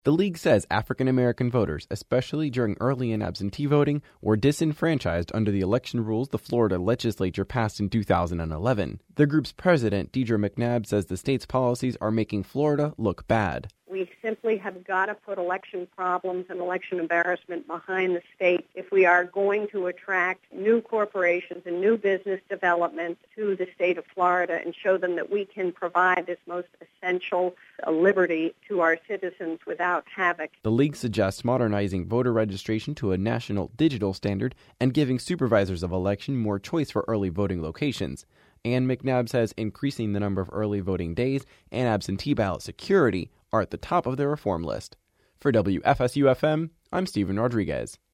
The league says African American voters, especially during early and absentee voting, were disenfranchised under the election rules the Florida legislature passed in 2011. The group's president, Deidre McNabb, says the state's policies are making Florida look bad. We simply have got to put election problems and election embarrassment behind the state if we are going to attract new corporations and new business development to the state of Florida and show them that we can provide this most essential liberty to our citizens without havoc. The league suggests modernizing voter registration to a national digital standard and giving supervisors of election more choice for early voting locations. And McNabb says increasing the number of early voting days and absentee ballot security are at the top of their reform list. For WFSU-FM, I'm Stephen Rodriguez.